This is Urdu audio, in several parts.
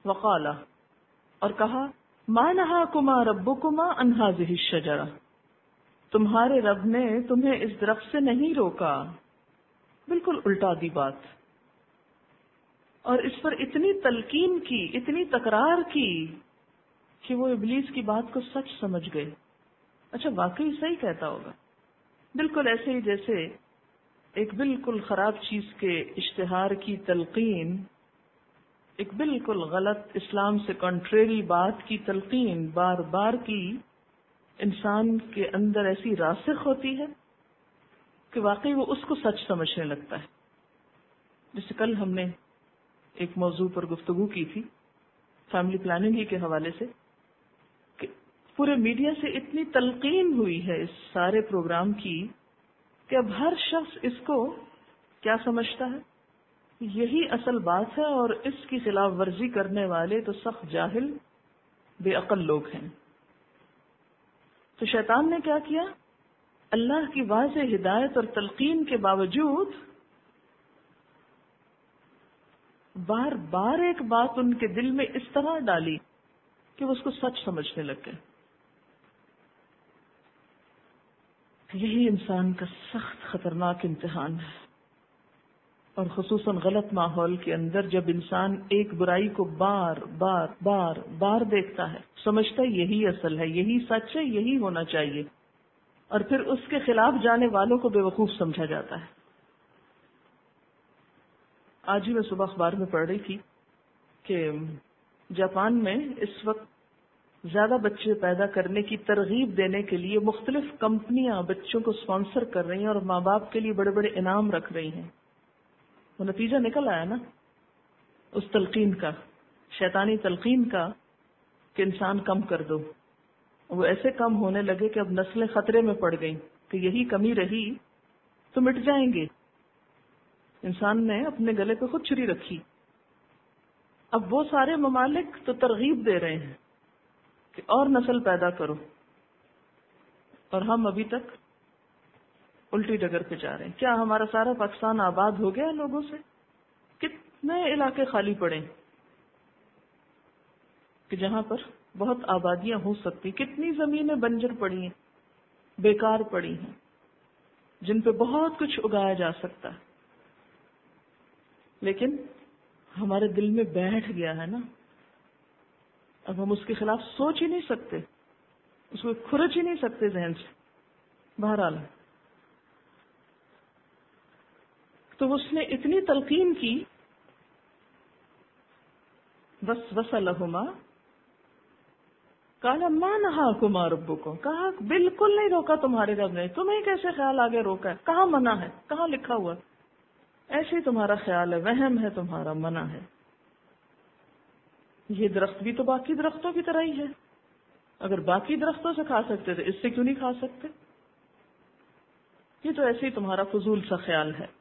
وقال، اور کہا، ما نہاکما ربکما عن ہذہ الشجرہ، تمہارے رب نے تمہیں اس درخت سے نہیں روکا. بالکل الٹا دی بات، اور اس پر اتنی تلقین کی، اتنی تکرار کی کہ وہ ابلیس کی بات کو سچ سمجھ گئے. اچھا واقعی صحیح کہتا ہوگا. بالکل ایسے ہی جیسے ایک بالکل خراب چیز کے اشتہار کی تلقین، ایک بالکل غلط اسلام سے کنٹریری بات کی تلقین بار بار کی انسان کے اندر ایسی راسخ ہوتی ہے کہ واقعی وہ اس کو سچ سمجھنے لگتا ہے. جیسے کل ہم نے ایک موضوع پر گفتگو کی تھی فیملی پلاننگ ہی کے حوالے سے، کہ پورے میڈیا سے اتنی تلقین ہوئی ہے اس سارے پروگرام کی کہ اب ہر شخص اس کو کیا سمجھتا ہے، یہی اصل بات ہے، اور اس کی خلاف ورزی کرنے والے تو سخت جاہل بے عقل لوگ ہیں. تو شیطان نے کیا کیا، اللہ کی واضح ہدایت اور تلقین کے باوجود بار بار ایک بات ان کے دل میں اس طرح ڈالی کہ وہ اس کو سچ سمجھنے لگ گئے. یہی انسان کا سخت خطرناک امتحان ہے، اور خصوصاً غلط ماحول کے اندر جب انسان ایک برائی کو بار بار بار بار دیکھتا ہے، سمجھتا ہے یہی اصل ہے، یہی سچ ہے، یہی ہونا چاہیے، اور پھر اس کے خلاف جانے والوں کو بے وقوف سمجھا جاتا ہے. آج ہی میں صبح اخبار میں پڑھ رہی تھی کہ جاپان میں اس وقت زیادہ بچے پیدا کرنے کی ترغیب دینے کے لیے مختلف کمپنیاں بچوں کو اسپانسر کر رہی ہیں اور ماں باپ کے لیے بڑے بڑے انعام رکھ رہی ہیں. وہ نتیجہ نکل آیا نا اس تلقین کا، شیطانی تلقین کا، کہ انسان کم کر دو. وہ ایسے کم ہونے لگے کہ اب نسلیں خطرے میں پڑ گئیں کہ یہی کمی رہی تو مٹ جائیں گے. انسان نے اپنے گلے پہ خود چھری رکھی. اب وہ سارے ممالک تو ترغیب دے رہے ہیں کہ اور نسل پیدا کرو، اور ہم ابھی تک الٹی ڈگر پہ جا رہے ہیں. کیا ہمارا سارا پاکستان آباد ہو گیا لوگوں سے؟ کتنے علاقے خالی پڑے کہ جہاں پر بہت آبادیاں ہو سکتی، کتنی زمینیں بنجر پڑی ہیں، بیکار پڑی ہیں، جن پہ بہت کچھ اگایا جا سکتا ہے. لیکن ہمارے دل میں بیٹھ گیا ہے نا، اب ہم اس کے خلاف سوچ ہی نہیں سکتے، اس کو کھرچ ہی نہیں سکتے ذہن سے. بہرحال تو اس نے اتنی تلقین کی، وسوس لہما قال ما نہاکما ربکما، کہا بالکل نہیں روکا تمہارے رب نے، تمہیں کیسے خیال آگے روکا ہے، کہاں منع ہے، کہاں لکھا ہوا ہے؟ ایسے ہی تمہارا خیال ہے، وہم ہے تمہارا، منع ہے. یہ درخت بھی تو باقی درختوں کی طرح ہی ہے، اگر باقی درختوں سے کھا سکتے تو اس سے کیوں نہیں کھا سکتے؟ یہ تو ایسے ہی تمہارا فضول سا خیال ہے.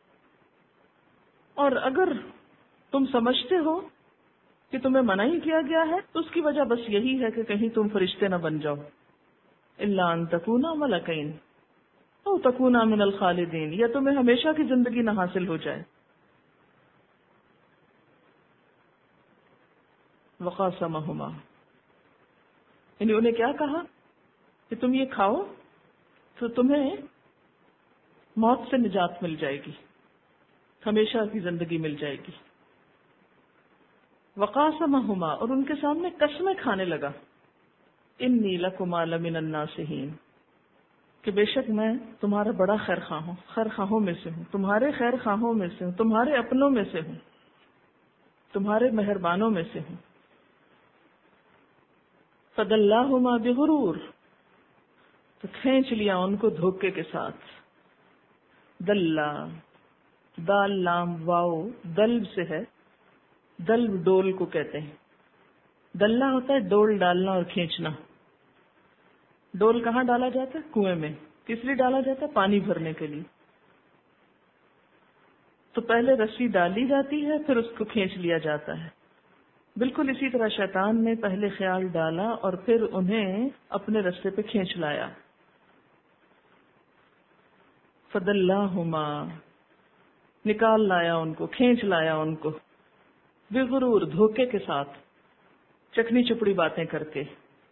اور اگر تم سمجھتے ہو کہ تمہیں منع ہی کیا گیا ہے تو اس کی وجہ بس یہی ہے کہ کہیں تم فرشتے نہ بن جاؤ. الا ان تکونا ملکین او تکونا من الخالدین، یا تمہیں ہمیشہ کی زندگی نہ حاصل ہو جائے. وقاسمہما، یعنی انہیں کیا کہا کہ تم یہ کھاؤ تو تمہیں موت سے نجات مل جائے گی، ہمیشہ کی زندگی مل جائے گی. وقاسمہما، اور ان کے سامنے قسمیں کھانے لگا، انی لکما لمن الناصحین، کہ بے شک میں تمہارا بڑا خیر خواہ ہوں، خیر خواہوں میں سے ہوں، تمہارے خیر خواہوں میں سے ہوں، تمہارے اپنوں میں سے ہوں، تمہارے مہربانوں میں سے ہوں. فدلاہما بغرور، تو کھینچ لیا ان کو دھوکے کے ساتھ. دلہ، دال لام واؤ دلب سے ہے، دلب ڈول کو کہتے ہیں. دلہ ہوتا ہے ڈول ڈالنا اور کھینچنا. ڈول کہاں ڈالا جاتا ہے؟ کنویں میں. کس لیے ڈالا جاتا ہے؟ پانی بھرنے کے لیے. تو پہلے رسی ڈالی جاتی ہے، پھر اس کو کھینچ لیا جاتا ہے. بالکل اسی طرح شیطان نے پہلے خیال ڈالا اور پھر انہیں اپنے رستے پہ کھینچ لایا. فدلاہما، نکال لایا ان کو، کھینچ لایا ان کو، بغرور، دھوکے کے ساتھ، چکنی چپڑی باتیں کر کے.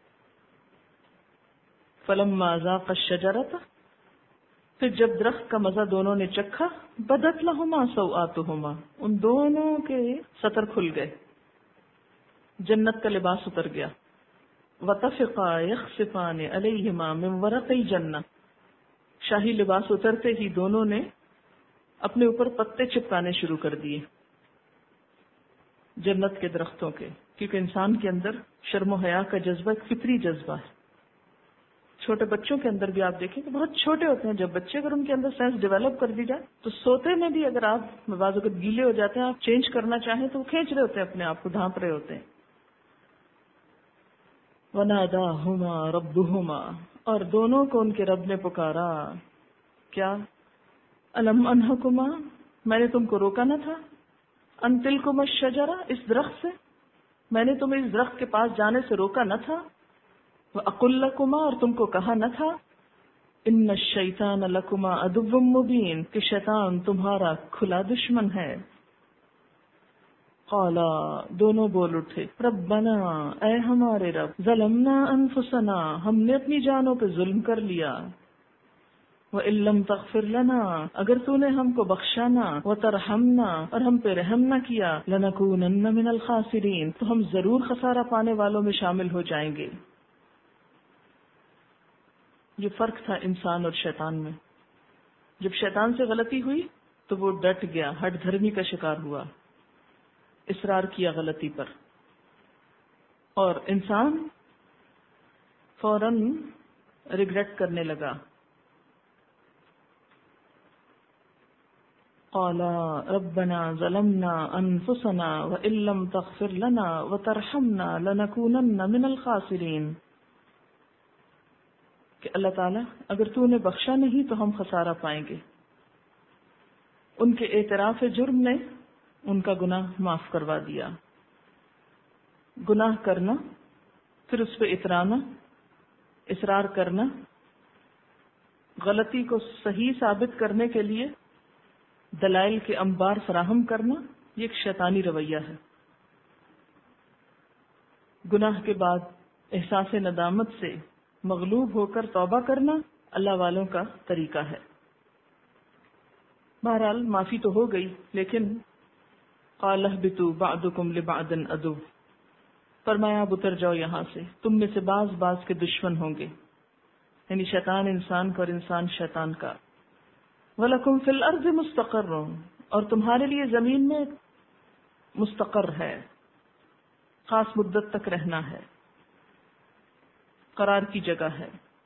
فلما ذاق الشجرۃ، پھر جب درخت کا مزہ دونوں نے چکھا، بدت لہما سوآتہما، ان دونوں کے سطر کھل گئے، جنت کا لباس اتر گیا. وطفقا یخصفان علیہما من ورق الجنہ، شاہی لباس اترتے ہی دونوں نے اپنے اوپر پتے چپکانے شروع کر دیے جنت کے درختوں کے، کیونکہ انسان کے اندر شرم و حیا کا جذبہ ایک فطری جذبہ ہے. چھوٹے بچوں کے اندر بھی آپ دیکھیں کہ بہت چھوٹے ہوتے ہیں، جب بچے اگر ان کے اندر سینس ڈیولپ کر دی جائے تو سوتے میں بھی اگر آپ بعض اوقات گیلے ہو جاتے ہیں، آپ چینج کرنا چاہیں تو وہ کھینچ رہے ہوتے ہیں اپنے آپ کو، ڈھانپ رہے ہوتے ہیں. وَنَادَاهُمَا رَبُّهُمَا، اور دونوں کو ان کے رب نے پکارا. کیا؟ أَلَمْ أَنْهَكُمَا، میں نے تم کو روکا نہ تھا؟ أَنْ تِلْكُمَا الشَّجَرَةَ، اس درخت سے، میں نے تمہیں اس درخت کے پاس جانے سے روکا نہ تھا؟ وَأَقُلْ لَكُمَا، اور تم کو کہا نہ تھا؟ إِنَّ الشَّيْطَانَ لَكُمَا عَدُوٌّ مُبِينٌ، کہ شیطان تمہارا کھلا دشمن ہے. قالا، دونوں بول اٹھے، ربنا، اے ہمارے رب، ظلمنا انفسنا، ہم نے اپنی جانوں پہ ظلم کر لیا. وَإِن لَّمْ تَغْفِرْ لَنَا، اگر تو نے ہم کو بخشا نہ، وَتَرْحَمْنَا، اور ہم پہ رحم نہ کیا، لَنَكُونَنَّ مِنَ الْخَاسِرِينَ، تو ہم ضرور خسارہ پانے والوں میں شامل ہو جائیں گے. یہ فرق تھا انسان اور شیطان میں. جب شیطان سے غلطی ہوئی تو وہ ڈٹ گیا، ہٹ دھرمی کا شکار ہوا، اصرار کیا غلطی پر، اور انسان فوراً ریگریٹ کرنے لگا. قالا ربنا ظلمنا انفسنا وان لم تغفر لنا وترحمنا لنكونن من الخاسرین، کہ اللہ تعالیٰ اگر تو نے بخشا نہیں تو ہم خسارہ پائیں گے. ان کے اعتراف جرم نے ان کا گناہ معاف کروا دیا. گناہ کرنا، پھر اس پہ اترانا، اصرار کرنا، غلطی کو صحیح ثابت کرنے کے لیے دلائل کے انبار فراہم کرنا، یہ ایک شیطانی رویہ ہے. گناہ کے بعد احساس ندامت سے مغلوب ہو کر توبہ کرنا اللہ والوں کا طریقہ ہے. بہرحال معافی تو ہو گئی، لیکن قال اهبطوا بعضكم لبعض عدو، فرمایا اب اتر جاؤ یہاں سے، تم میں سے بعض کے دشمن ہوں گے، یعنی شیطان انسان کا اور انسان شیطان کا. وَلَكُمْ فِي الْأَرْضِ مُسْتَقَرٌّ، اور تمہارے لیے زمین میں مستقر ہے، خاص مدت تک رہنا ہے، قرار کی جگہ ہے.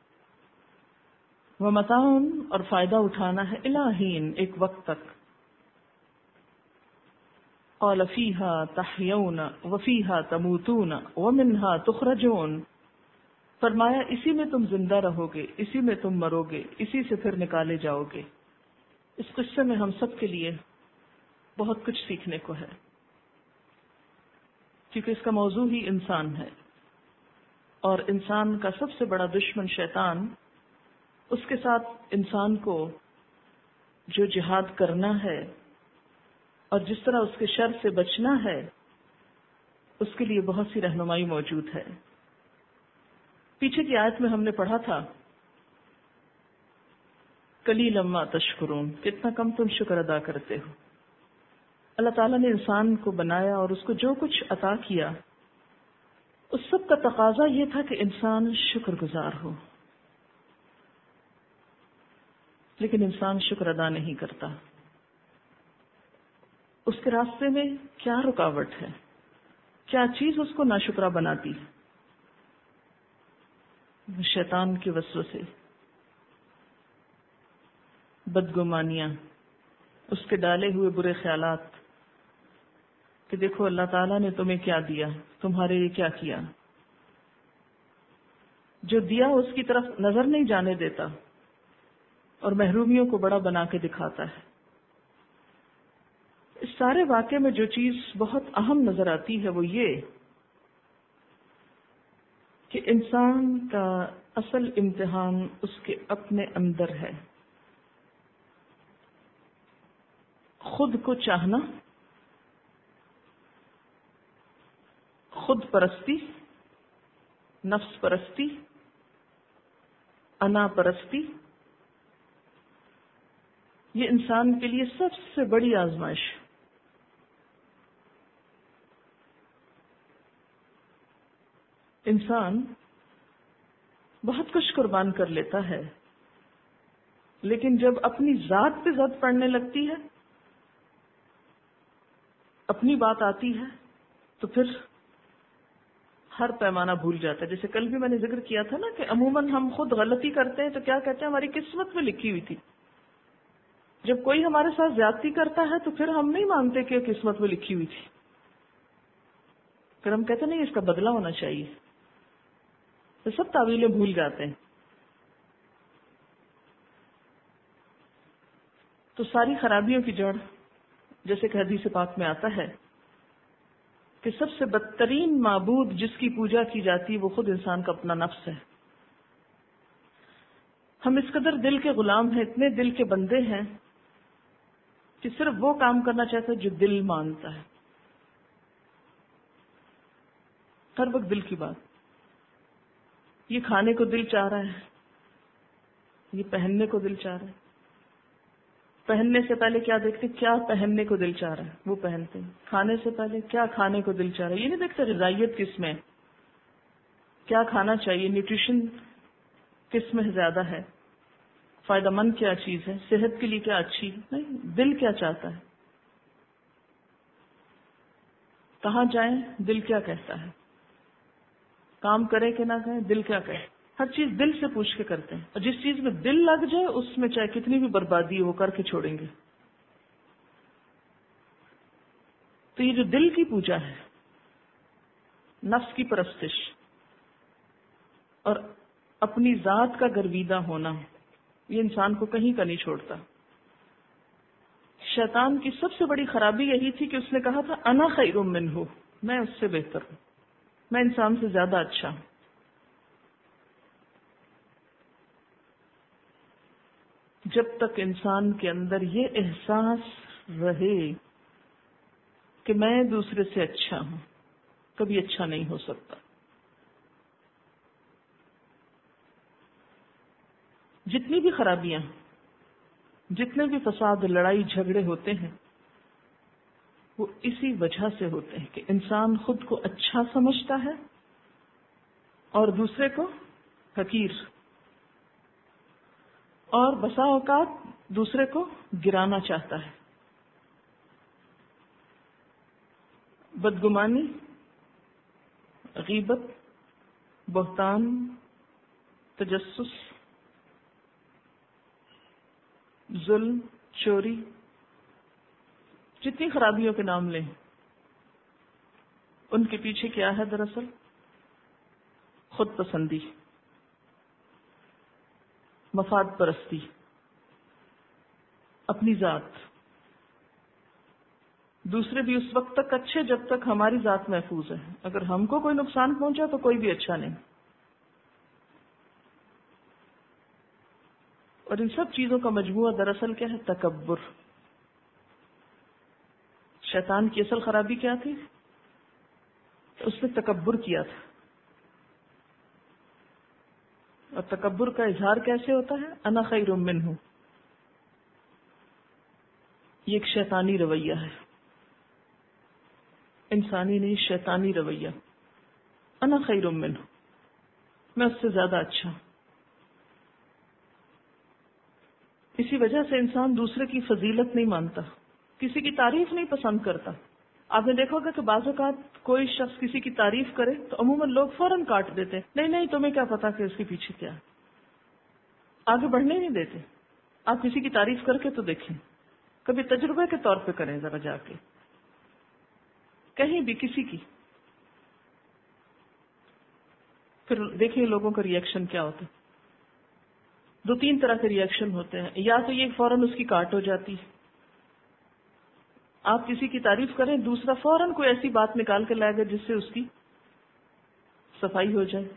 وَمَتَاعٌ، اور فائدہ اٹھانا ہے، إِلَىٰ حِینٍ، ایک وقت تک. قَالَ فِيهَا تَحْيَوْنَ وَفِيهَا تَمُوتُونَ وَمِنْهَا تُخْرَجُونَ، فرمایا اسی میں تم زندہ رہو گے، اسی میں تم مرو گے، اسی سے پھر نکالے جاؤ گے. اس قصے میں ہم سب کے لیے بہت کچھ سیکھنے کو ہے، کیونکہ اس کا موضوع ہی انسان ہے، اور انسان کا سب سے بڑا دشمن شیطان، اس کے ساتھ انسان کو جو جہاد کرنا ہے اور جس طرح اس کے شر سے بچنا ہے، اس کے لیے بہت سی رہنمائی موجود ہے. پیچھے کی آیت میں ہم نے پڑھا تھا قلیلا ما تشکرون، کتنا کم تم شکر ادا کرتے ہو. اللہ تعالیٰ نے انسان کو بنایا اور اس کو جو کچھ عطا کیا، اس سب کا تقاضا یہ تھا کہ انسان شکر گزار ہو، لیکن انسان شکر ادا نہیں کرتا. اس کے راستے میں کیا رکاوٹ ہے، کیا چیز اس کو ناشکرا بناتی ہے؟ شیطان کے وسوسے، بدگمانیاں، اس کے ڈالے ہوئے برے خیالات کہ دیکھو اللہ تعالیٰ نے تمہیں کیا دیا، تمہارے لیے کیا کیا. جو دیا اس کی طرف نظر نہیں جانے دیتا اور محرومیوں کو بڑا بنا کے دکھاتا ہے. اس سارے واقعے میں جو چیز بہت اہم نظر آتی ہے وہ یہ کہ انسان کا اصل امتحان اس کے اپنے اندر ہے. خود کو چاہنا خود پرستی، نفس پرستی، انا پرستی، یہ انسان کے لیے سب سے بڑی آزمائش ہے۔ انسان بہت کچھ قربان کر لیتا ہے، لیکن جب اپنی ذات پہ ضد پڑنے لگتی ہے، اپنی بات آتی ہے، تو پھر ہر پیمانہ بھول جاتا ہے۔ جیسے کل بھی میں نے ذکر کیا تھا نا کہ عموماً ہم خود غلطی کرتے ہیں تو کیا کہتے ہیں ہماری قسمت میں لکھی ہوئی تھی۔ جب کوئی ہمارے ساتھ زیادتی کرتا ہے تو پھر ہم نہیں مانتے کہ قسمت میں لکھی ہوئی تھی، پھر ہم کہتے نہیں اس کا بدلہ ہونا چاہیے، تو سب تعویلیں بھول جاتے ہیں۔ تو ساری خرابیوں کی جڑ، جیسے کہ حدیث پاک میں آتا ہے کہ سب سے بدترین معبود جس کی پوجا کی جاتی وہ خود انسان کا اپنا نفس ہے۔ ہم اس قدر دل کے غلام ہیں، اتنے دل کے بندے ہیں کہ صرف وہ کام کرنا چاہتا ہے جو دل مانتا ہے، ہر وقت دل کی بات۔ یہ کھانے کو دل چاہ رہا ہے، یہ پہننے کو دل چاہ رہا ہے، پہننے سے پہلے کیا دیکھتے کیا پہننے کو دل چاہ رہا ہے وہ پہنتے ہیں، کھانے سے پہلے کیا کھانے کو دل چاہ رہا ہے یہ نہیں دیکھتے غذائیت کس میں، کیا کھانا چاہیے، نیوٹریشن کس میں زیادہ ہے، فائدہ مند کیا چیز ہے، صحت کے لیے کیا اچھی، نہیں، دل کیا چاہتا ہے، کہاں جائیں دل کیا کہتا ہے، کام کرے کہ نہ کرے دل کیا کہے، ہر چیز دل سے پوچھ کے کرتے ہیں، اور جس چیز میں دل لگ جائے اس میں چاہے کتنی بھی بربادی ہو وہ کر کے چھوڑیں گے۔ تو یہ جو دل کی پوجا ہے، نفس کی پرستش اور اپنی ذات کا گرویدہ ہونا، یہ انسان کو کہیں کا نہیں چھوڑتا۔ شیطان کی سب سے بڑی خرابی یہی تھی کہ اس نے کہا تھا انا خیر منہ، میں اس سے بہتر ہوں، میں انسان سے زیادہ اچھا ہوں۔ جب تک انسان کے اندر یہ احساس رہے کہ میں دوسرے سے اچھا ہوں، کبھی اچھا نہیں ہو سکتا۔ جتنی بھی خرابیاں، جتنے بھی فساد، لڑائی جھگڑے ہوتے ہیں، وہ اسی وجہ سے ہوتے ہیں کہ انسان خود کو اچھا سمجھتا ہے اور دوسرے کو حقیر، اور بسا اوقات دوسرے کو گرانا چاہتا ہے۔ بدگمانی، غیبت، بہتان، تجسس، ظلم، چوری، جتنی خرابیوں کے نام لیں، ان کے پیچھے کیا ہے دراصل؟ خود پسندی، مفاد پرستی، اپنی ذات۔ دوسرے بھی اس وقت تک اچھے جب تک ہماری ذات محفوظ ہے، اگر ہم کو کوئی نقصان پہنچا تو کوئی بھی اچھا نہیں۔ اور ان سب چیزوں کا مجموعہ دراصل کیا ہے؟ تکبر۔ شیطان کی اصل خرابی کیا تھی؟ اس نے تکبر کیا تھا، اور تکبر کا اظہار کیسے ہوتا ہے؟ انا خیر منہ، یہ ایک شیطانی رویہ ہے، انسانی نہیں، شیطانی رویہ۔ انا خیر منہ، میں اس سے زیادہ اچھا ہوں۔ اسی وجہ سے انسان دوسرے کی فضیلت نہیں مانتا، کسی کی تعریف نہیں پسند کرتا۔ آپ نے دیکھا ہوگا کہ بعض اوقات کوئی شخص کسی کی تعریف کرے تو عموماً لوگ فوراً کاٹ دیتے، نہیں نہیں تمہیں کیا پتا کہ اس کے پیچھے کیا ہے، آگے بڑھنے نہیں دیتے۔ آپ کسی کی تعریف کر کے تو دیکھیں، کبھی تجربے کے طور پہ کریں، ذرا جا کے کہیں بھی کسی کی، پھر دیکھیں لوگوں کا ری ایکشن کیا ہوتا ہے۔ دو تین طرح کے ری ایکشن ہوتے ہیں، یا تو یہ فوراً اس کی کاٹ ہو جاتی ہے، آپ کسی کی تعریف کریں، دوسرا فوراً کوئی ایسی بات نکال کے لائے گا جس سے اس کی صفائی ہو جائے۔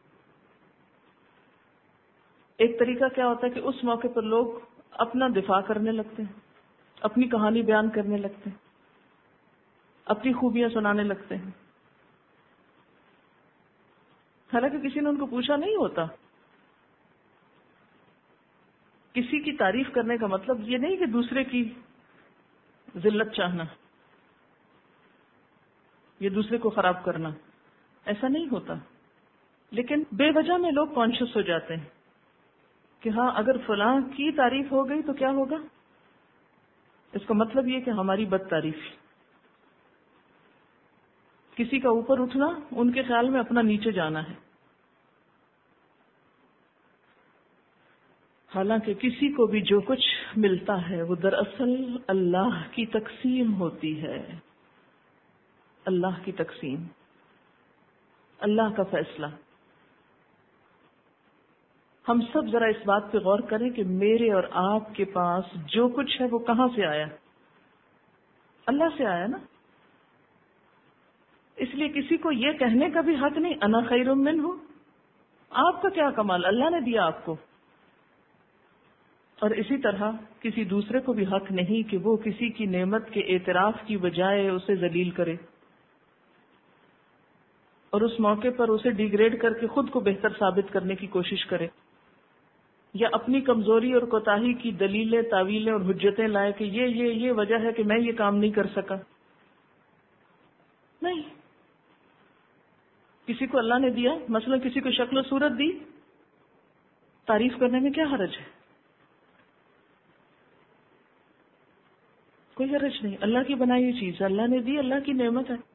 ایک طریقہ کیا ہوتا ہے کہ اس موقع پر لوگ اپنا دفاع کرنے لگتے ہیں، اپنی کہانی بیان کرنے لگتے ہیں، اپنی خوبیاں سنانے لگتے ہیں، حالانکہ کسی نے ان کو پوچھا نہیں ہوتا. کسی کی تعریف کرنے کا مطلب یہ نہیں کہ دوسرے کی ذلت چاہنا یا دوسرے کو خراب کرنا، ایسا نہیں ہوتا. لیکن بے وجہ میں لوگ کانشیس ہو جاتے ہیں کہ ہاں اگر فلاں کی تعریف ہو گئی تو کیا ہوگا، اس کا مطلب یہ کہ ہماری بد تعریف. کسی کا اوپر اٹھنا ان کے خیال میں اپنا نیچے جانا ہے، حالانکہ کسی کو بھی جو کچھ ملتا ہے وہ دراصل اللہ کی تقسیم ہوتی ہے. اللہ کی تقسیم، اللہ کا فیصلہ. ہم سب ذرا اس بات پہ غور کریں کہ میرے اور آپ کے پاس جو کچھ ہے وہ کہاں سے آیا؟ اللہ سے آیا نا. اس لیے کسی کو یہ کہنے کا بھی حق نہیں انا خیر منہ. آپ کا کیا کمال، اللہ نے دیا آپ کو. اور اسی طرح کسی دوسرے کو بھی حق نہیں کہ وہ کسی کی نعمت کے اعتراف کی بجائے اسے ذلیل کرے اور اس موقع پر اسے ڈیگریڈ کر کے خود کو بہتر ثابت کرنے کی کوشش کرے، یا اپنی کمزوری اور کوتاہی کی دلیلیں، تعویلیں اور حجتیں لائے کہ یہ وجہ ہے کہ میں یہ کام نہیں کر سکا. نہیں، کسی کو اللہ نے دیا، مثلا کسی کو شکل و صورت دی، تعریف کرنے میں کیا حرج ہے؟ کوئی حرج نہیں. اللہ کی بنائی ہوئی چیز اللہ نے دی، اللہ کی نعمت ہے.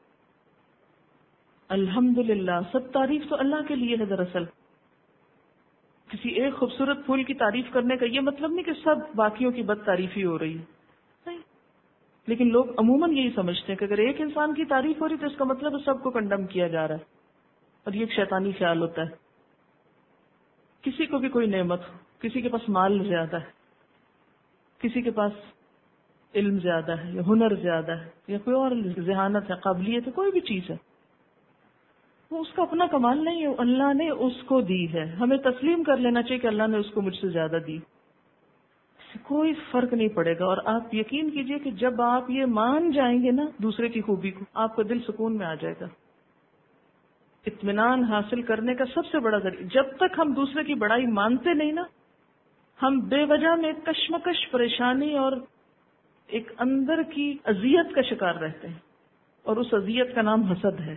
الحمدللہ، سب تعریف تو اللہ کے لیے ہے. دراصل کسی ایک خوبصورت پھول کی تعریف کرنے کا یہ مطلب نہیں کہ سب باقیوں کی بد تعریفی ہو رہی ہے، نہیں. لیکن لوگ عموماً یہی سمجھتے ہیں کہ اگر ایک انسان کی تعریف ہو رہی تو اس کا مطلب سب کو کنڈم کیا جا رہا ہے، اور یہ ایک شیطانی خیال ہوتا ہے. کسی کو بھی کوئی نعمت ہو، کسی کے پاس مال زیادہ ہے، کسی کے پاس علم زیادہ ہے یا ہنر زیادہ ہے یا کوئی اور ذہانت ہے، قابلیت ہے، کوئی بھی چیز ہے، وہ اس کا اپنا کمال نہیں ہے، اللہ نے اس کو دی ہے. ہمیں تسلیم کر لینا چاہیے کہ اللہ نے اس کو مجھ سے زیادہ دی. کوئی فرق نہیں پڑے گا. اور آپ یقین کیجئے کہ جب آپ یہ مان جائیں گے نا دوسرے کی خوبی کو، آپ کا دل سکون میں آ جائے گا. اطمینان حاصل کرنے کا سب سے بڑا ذریعہ، جب تک ہم دوسرے کی بڑائی مانتے نہیں نا، ہم بے وجہ میں کشمکش، پریشانی اور ایک اندر کی اذیت کا شکار رہتے ہیں، اور اس اذیت کا نام حسد ہے.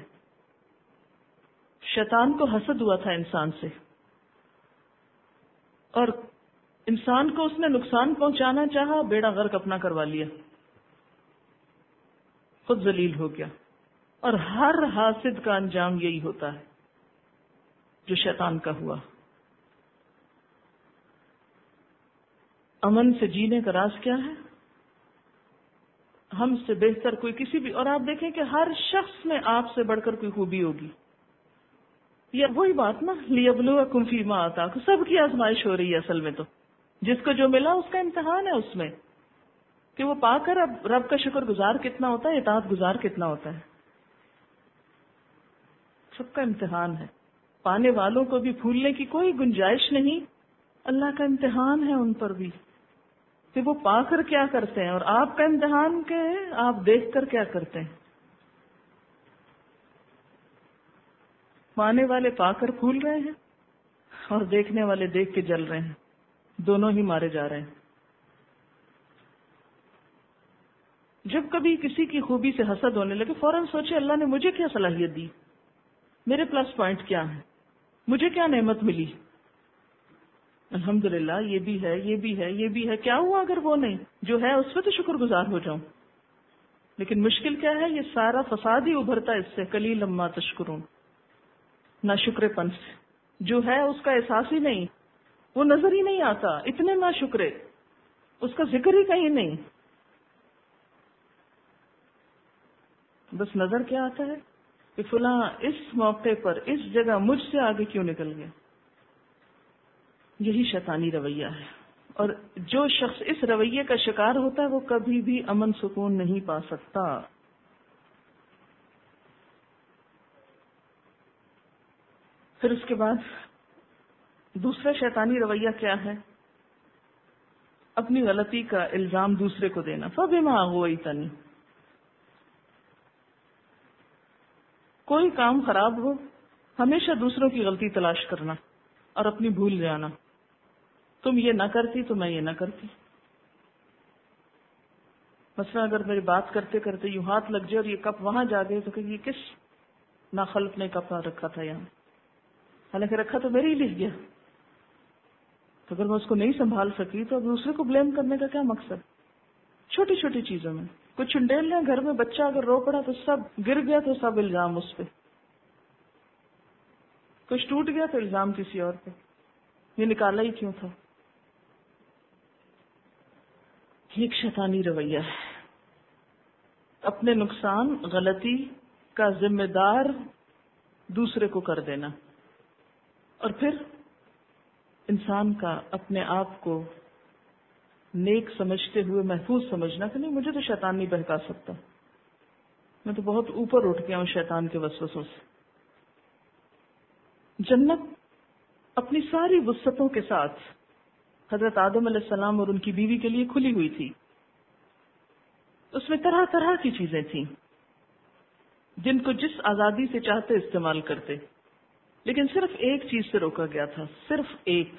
شیطان کو حسد ہوا تھا انسان سے، اور انسان کو اس نے نقصان پہنچانا چاہا، بیڑا غرق اپنا کروا لیا، خود ذلیل ہو گیا. اور ہر حاسد کا انجام یہی ہوتا ہے جو شیطان کا ہوا. امن سے جینے کا راز کیا ہے؟ ہم سے بہتر کوئی کسی بھی، اور آپ دیکھیں کہ ہر شخص میں آپ سے بڑھ کر کوئی خوبی ہوگی. یہ وہی بات نا، لیبلوکم فیما آتاکم، سب کی آزمائش ہو رہی ہے. اصل میں تو جس کو جو ملا اس کا امتحان ہے اس میں، کہ وہ پا کر اب رب کا شکر گزار کتنا ہوتا ہے، اطاعت گزار کتنا ہوتا ہے. سب کا امتحان ہے. پانے والوں کو بھی پھولنے کی کوئی گنجائش نہیں. اللہ کا امتحان ہے ان پر بھی کہ وہ پا کر کیا کرتے ہیں، اور آپ کا امتحان کیا ہے، آپ دیکھ کر کیا کرتے ہیں. پانے والے پا کر پھول رہے ہیں اور دیکھنے والے دیکھ کے جل رہے ہیں، دونوں ہی مارے جا رہے ہیں. جب کبھی کسی کی خوبی سے حسد ہونے لگے فوراً سوچے اللہ نے مجھے کیا صلاحیت دی، میرے پلس پوائنٹ کیا ہے، مجھے کیا نعمت ملی. الحمدللہ یہ بھی ہے، یہ بھی ہے، یہ بھی ہے. کیا ہوا اگر وہ نہیں، جو ہے اس پہ تو شکر گزار ہو جاؤں. لیکن مشکل کیا ہے، یہ سارا فساد ہی ابھرتا ہے اس سے. قلیلا ما تشکرون، نا شکرے پن سے. جو ہے اس کا احساس ہی نہیں، وہ نظر ہی نہیں آتا. اتنے نا شکرے، اس کا ذکر ہی کہیں نہیں. بس نظر کیا آتا ہے کہ فلاں اس موقع پر اس جگہ مجھ سے آگے کیوں نکل گیا. یہی شیطانی رویہ ہے. اور جو شخص اس رویے کا شکار ہوتا ہے وہ کبھی بھی امن سکون نہیں پا سکتا. پھر اس کے بعد دوسرا شیطانی رویہ کیا ہے؟ اپنی غلطی کا الزام دوسرے کو دینا. فَبِمَا أَغْوَيْتَنِي، کوئی کام خراب ہو ہمیشہ دوسروں کی غلطی تلاش کرنا اور اپنی بھول جانا. تم یہ نہ کرتی تو میں یہ نہ کرتی. مثلا اگر میری بات کرتے کرتے یوں ہاتھ لگ جائے اور یہ کپ وہاں جا گئے تو کہ یہ کس ناخلف نے کپ رکھا تھا یہاں، حالانکہ رکھا تو میرے ہی لیے گیا. تو اگر میں اس کو نہیں سنبھال سکی تو اب دوسرے کو بلیم کرنے کا کیا مقصد؟ چھوٹی چھوٹی چیزوں میں کچھ چنڈیل لیں، گھر میں بچہ اگر رو پڑا تو سب گر گیا تو سب الزام اس پہ، کچھ ٹوٹ گیا تو الزام کسی اور پہ، یہ نکالا ہی کیوں تھا. یہ ایک شیطانی رویہ ہے. اپنے نقصان غلطی کا ذمہ دار دوسرے کو کر دینا، اور پھر انسان کا اپنے آپ کو نیک سمجھتے ہوئے محفوظ سمجھنا کہ نہیں مجھے تو شیطان نہیں بہکا سکتا، میں تو بہت اوپر اٹھ گیا ہوں شیطان کے وسوسوں سے. جنت اپنی ساری وسعتوں کے ساتھ حضرت آدم علیہ السلام اور ان کی بیوی کے لیے کھلی ہوئی تھی. اس میں طرح طرح کی چیزیں تھیں جن کو جس آزادی سے چاہتے استعمال کرتے، لیکن صرف ایک چیز سے روکا گیا تھا، صرف ایک،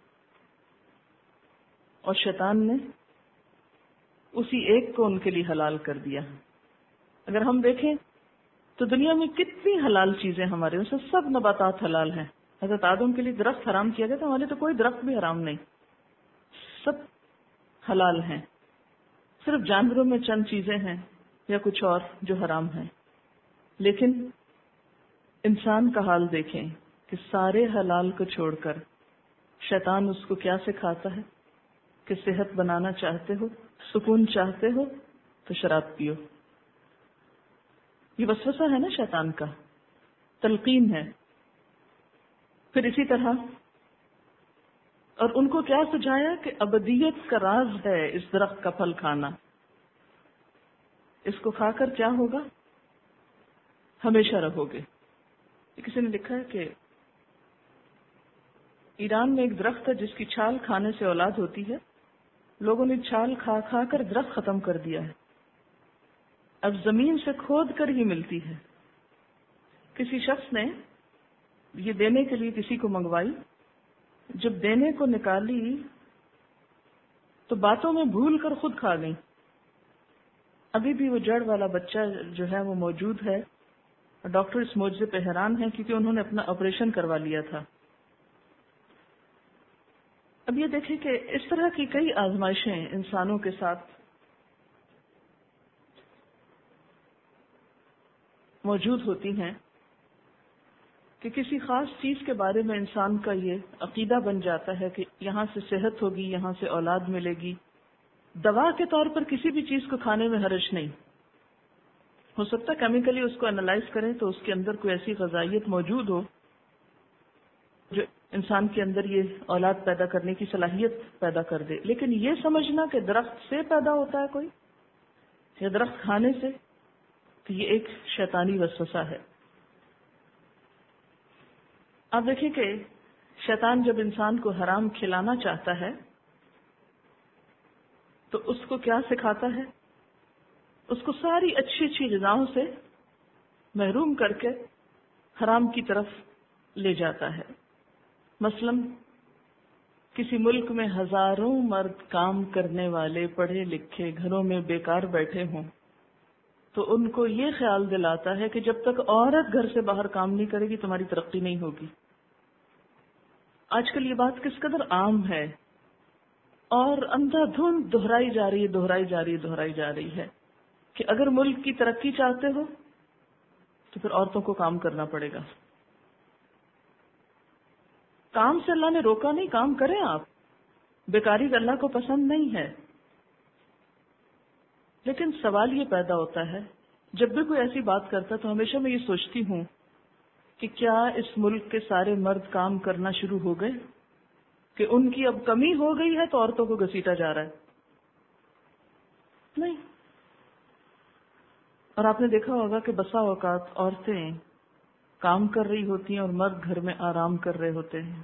اور شیطان نے اسی ایک کو ان کے لیے حلال کر دیا. اگر ہم دیکھیں تو دنیا میں کتنی حلال چیزیں ہمارے، ان سے سب نباتات حلال ہیں. حضرت آدم کے لیے درخت حرام کیا گیا تھا، ہمارے تو کوئی درخت بھی حرام نہیں، سب حلال ہیں. صرف جانوروں میں چند چیزیں ہیں یا کچھ اور جو حرام ہیں. لیکن انسان کا حال دیکھیں کہ سارے حلال کو چھوڑ کر شیطان اس کو کیا سکھاتا ہے کہ صحت بنانا چاہتے ہو، سکون چاہتے ہو تو شراب پیو. یہ وسوسہ ہے نا شیطان کا، تلقین ہے. پھر اسی طرح اور ان کو کیا سجایا کہ ابدیت کا راز ہے اس درخت کا پھل کھانا، اس کو کھا کر کیا ہوگا، ہمیشہ رہو گے. کسی نے لکھا ہے کہ ایران میں ایک درخت ہے جس کی چھال کھانے سے اولاد ہوتی ہے. لوگوں نے چھال کھا کھا کر درخت ختم کر دیا ہے، اب زمین سے کھود کر ہی ملتی ہے. کسی شخص نے یہ دینے کے لیے کسی کو منگوائی، جب دینے کو نکالی تو باتوں میں بھول کر خود کھا گئی. ابھی بھی وہ جڑ والا بچہ جو ہے وہ موجود ہے، اور ڈاکٹر اس معجزے پہ حیران ہیں کیونکہ انہوں نے اپنا آپریشن کروا لیا تھا. اب یہ دیکھیں کہ اس طرح کی کئی آزمائشیں انسانوں کے ساتھ موجود ہوتی ہیں کہ کسی خاص چیز کے بارے میں انسان کا یہ عقیدہ بن جاتا ہے کہ یہاں سے صحت ہوگی، یہاں سے اولاد ملے گی. دوا کے طور پر کسی بھی چیز کو کھانے میں حرج نہیں. ہو سکتا ہے کیمیکلی اس کو انالائز کریں تو اس کے اندر کوئی ایسی غذائیت موجود ہو جو انسان کے اندر یہ اولاد پیدا کرنے کی صلاحیت پیدا کر دے. لیکن یہ سمجھنا کہ درخت سے پیدا ہوتا ہے کوئی یا درخت کھانے سے، تو یہ ایک شیطانی وسوسہ ہے. آپ دیکھیں کہ شیطان جب انسان کو حرام کھلانا چاہتا ہے تو اس کو کیا سکھاتا ہے؟ اس کو ساری اچھی اچھی غذاؤں سے محروم کر کے حرام کی طرف لے جاتا ہے. مثلا کسی ملک میں ہزاروں مرد کام کرنے والے پڑھے لکھے گھروں میں بیکار بیٹھے ہوں تو ان کو یہ خیال دلاتا ہے کہ جب تک عورت گھر سے باہر کام نہیں کرے گی تمہاری ترقی نہیں ہوگی. آج کل یہ بات کس قدر عام ہے اور اندھا دھند دہرائی جا رہی ہے کہ اگر ملک کی ترقی چاہتے ہو تو پھر عورتوں کو کام کرنا پڑے گا. کام سے اللہ نے روکا نہیں، کام کریں آپ، بیکاری اللہ کو پسند نہیں ہے. لیکن سوال یہ پیدا ہوتا ہے جب بھی کوئی ایسی بات کرتا تو ہمیشہ میں یہ سوچتی ہوں کہ کیا اس ملک کے سارے مرد کام کرنا شروع ہو گئے کہ ان کی اب کمی ہو گئی ہے تو عورتوں کو گھسیٹا جا رہا ہے؟ نہیں. اور آپ نے دیکھا ہوگا کہ بسا اوقات عورتیں کام کر رہی ہوتی ہیں اور مرد گھر میں آرام کر رہے ہوتے ہیں،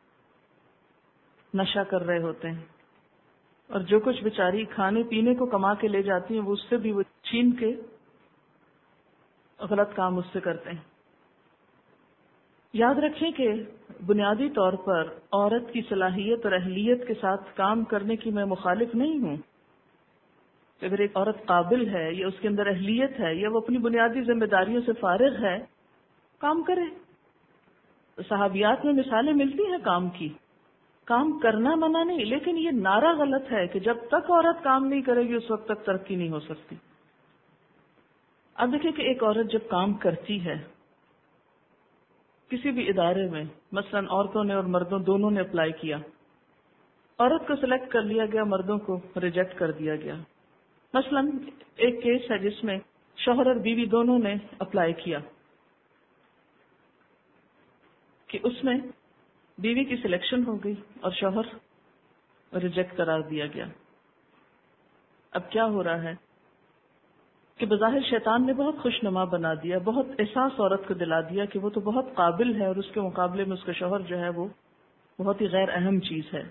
نشہ کر رہے ہوتے ہیں، اور جو کچھ بیچاری کھانے پینے کو کما کے لے جاتی ہیں وہ اس سے بھی وہ چھین کے غلط کام اس سے کرتے ہیں. یاد رکھیں کہ بنیادی طور پر عورت کی صلاحیت اور اہلیت کے ساتھ کام کرنے کی میں مخالف نہیں ہوں. اگر ایک عورت قابل ہے یا اس کے اندر اہلیت ہے یا وہ اپنی بنیادی ذمہ داریوں سے فارغ ہے، کام کرے. صحابیات میں مثالیں ملتی ہیں کام کی. کام کرنا منع نہیں، لیکن یہ نعرہ غلط ہے کہ جب تک عورت کام نہیں کرے گی اس وقت تک ترقی نہیں ہو سکتی. اب دیکھیں کہ ایک عورت جب کام کرتی ہے کسی بھی ادارے میں، مثلا عورتوں نے اور مردوں دونوں نے اپلائی کیا، عورت کو سلیکٹ کر لیا گیا، مردوں کو ریجیکٹ کر دیا گیا. مثلا ایک کیس ہے جس میں شوہر اور بیوی دونوں نے اپلائی کیا کہ اس میں بیوی کی سلیکشن ہو گئی اور شوہر ریجیکٹ قرار دیا گیا. اب کیا ہو رہا ہے کہ بظاہر شیطان نے بہت خوش نما بنا دیا، بہت احساس عورت کو دلا دیا کہ وہ تو بہت قابل ہے اور اس کے مقابلے میں اس کا شوہر جو ہے وہ بہت ہی غیر اہم چیز ہے.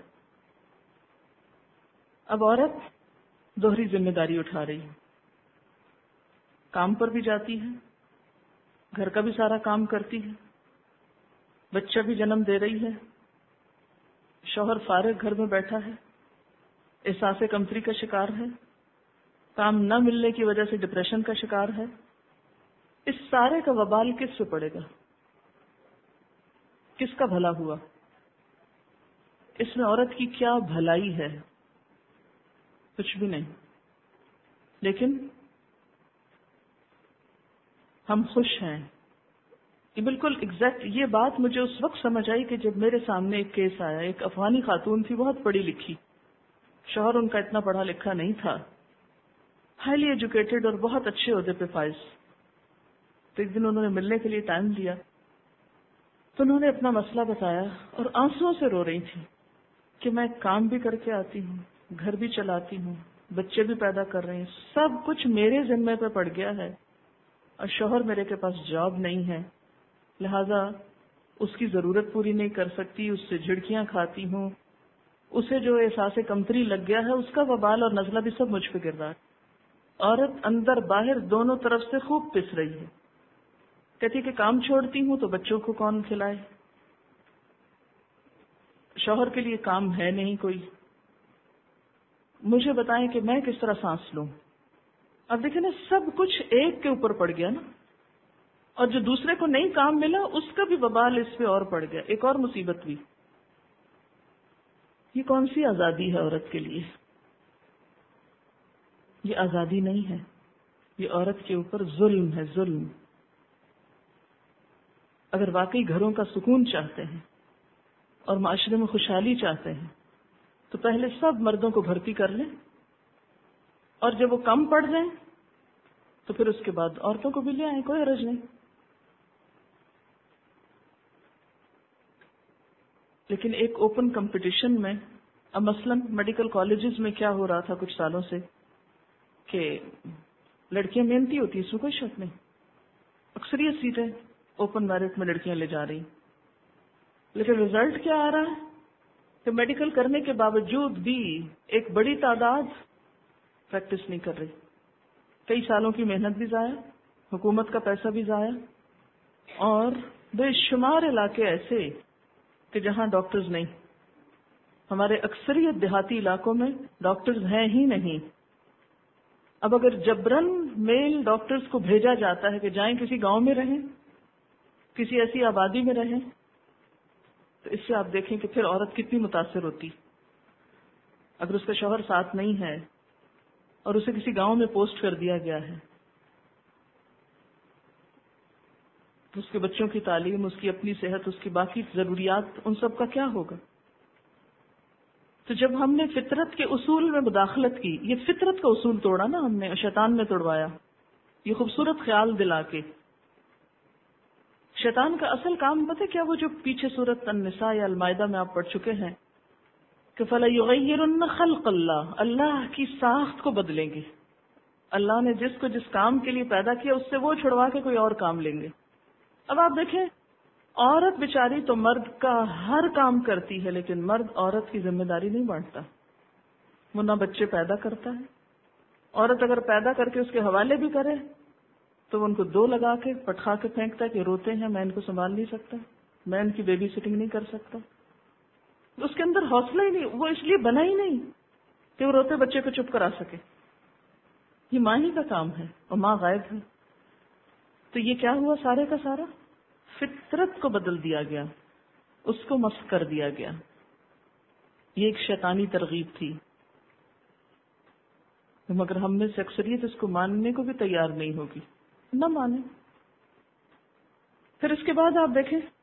اب عورت دوہری ذمہ داری اٹھا رہی ہے، کام پر بھی جاتی ہے، گھر کا بھی سارا کام کرتی ہے، بچہ بھی جنم دے رہی ہے، شوہر فارغ گھر میں بیٹھا ہے، احساس کمتری کا شکار ہے، کام نہ ملنے کی وجہ سے ڈپریشن کا شکار ہے. اس سارے کا وبال کس پہ پڑے گا؟ کس کا بھلا ہوا؟ اس میں عورت کی کیا بھلائی ہے؟ کچھ بھی نہیں. لیکن ہم خوش ہیں. یہ بالکل ایگزیکٹ یہ بات مجھے اس وقت سمجھ آئی کہ جب میرے سامنے ایک کیس آیا. ایک افغانی خاتون تھی، بہت پڑھی لکھی، شوہر ان کا اتنا پڑھا لکھا نہیں تھا، ہائیلی ایجوکیٹڈ اور بہت اچھے عہدے پہ فائز. تو ایک دن انہوں نے ملنے کے لیے ٹائم دیا تو انہوں نے اپنا مسئلہ بتایا اور آنسوؤں سے رو رہی تھی کہ میں کام بھی کر کے آتی ہوں، گھر بھی چلاتی ہوں، بچے بھی پیدا کر رہے ہیں، سب کچھ میرے ذمے پہ پڑ گیا ہے اور شوہر میرے کے پاس جاب نہیں ہے، لہذا اس کی ضرورت پوری نہیں کر سکتی، اس سے جھڑکیاں کھاتی ہوں، اسے جو احساس کمتری لگ گیا ہے اس کا وبال اور نزلہ بھی سب مجھ پہ گر رہا ہے. عورت اندر باہر دونوں طرف سے خوب پس رہی ہے. کہتی کہ کام چھوڑتی ہوں تو بچوں کو کون کھلائے، شوہر کے لیے کام ہے نہیں کوئی، مجھے بتائیں کہ میں کس طرح سانس لوں. اب دیکھیں نا، سب کچھ ایک کے اوپر پڑ گیا نا، اور جو دوسرے کو نہیں کام ملا اس کا بھی وبال اس پہ اور پڑ گیا، ایک اور مصیبت بھی. یہ کون سی آزادی ہے عورت کے لیے؟ یہ آزادی نہیں ہے، یہ عورت کے اوپر ظلم ہے، ظلم. اگر واقعی گھروں کا سکون چاہتے ہیں اور معاشرے میں خوشحالی چاہتے ہیں تو پہلے سب مردوں کو بھرتی کر لیں، اور جب وہ کم پڑ جائیں تو پھر اس کے بعد عورتوں کو بھی لے آئیں، کوئی حرج نہیں. لیکن ایک اوپن کمپٹیشن میں، اب مثلا میڈیکل کالجز میں کیا ہو رہا تھا کچھ سالوں سے کہ لڑکیاں محنتی ہوتی ہیں، اس میں کوئی شک نہیں، اکثریت سیٹیں اوپن میرٹ میں لڑکیاں لے جا رہی، لیکن رزلٹ کیا آ رہا ہے کہ میڈیکل کرنے کے باوجود بھی ایک بڑی تعداد پریکٹس نہیں کر رہی. کئی سالوں کی محنت بھی ضائع، حکومت کا پیسہ بھی ضائع، اور بے شمار علاقے ایسے کہ جہاں ڈاکٹرز نہیں. ہمارے اکثریت دیہاتی علاقوں میں ڈاکٹرز ہیں ہی نہیں. اب اگر جبرن میل ڈاکٹرز کو بھیجا جاتا ہے کہ جائیں کسی گاؤں میں رہیں، کسی ایسی آبادی میں رہیں، تو اس سے آپ دیکھیں کہ پھر عورت کتنی متاثر ہوتی. اگر اس کا شوہر ساتھ نہیں ہے اور اسے کسی گاؤں میں پوسٹ کر دیا گیا ہے تو اس کے بچوں کی تعلیم، اس کی اپنی صحت، اس کی باقی ضروریات، ان سب کا کیا ہوگا؟ تو جب ہم نے فطرت کے اصول میں مداخلت کی، یہ فطرت کا اصول توڑا نا ہم نے، شیطان نے توڑوایا یہ خوبصورت خیال دلا کے. شیطان کا اصل کام پتہ کیا؟ وہ جو پیچھے سورۃ النساء یا المائدہ میں آپ پڑھ چکے ہیں کہ فَلَيُغَيِّرُنَّ خَلْقَ اللَّهِ، اللہ کی ساخت کو بدلیں گے. اللہ نے جس کو جس کام کے لیے پیدا کیا اس سے وہ چھڑوا کے کوئی اور کام لیں گے. اب آپ دیکھیں، عورت بیچاری تو مرد کا ہر کام کرتی ہے، لیکن مرد عورت کی ذمہ داری نہیں بانٹتا. وہ نہ بچے پیدا کرتا ہے، عورت اگر پیدا کر کے اس کے حوالے بھی کرے تو وہ ان کو دو لگا کے پٹخا کے پھینکتا ہے کہ روتے ہیں میں ان کو سنبھال نہیں سکتا. میں ان کی بیبی سٹنگ نہیں کر سکتا. اس کے اندر حوصلہ ہی نہیں, وہ اس لیے بنا ہی نہیں کہ وہ روتے بچے کو چپ کرا سکے. یہ ماں ہی کا کام ہے اور ماں غائب ہے. تو یہ کیا ہوا سارے کا سارا؟ فطرت کو بدل دیا گیا, اس کو مسخ کر دیا گیا. یہ ایک شیطانی ترغیب تھی, مگر ہم میں سے اکثریت اس کو ماننے کو بھی تیار نہیں ہوگی. نہ مانے. پھر اس کے بعد آپ دیکھیں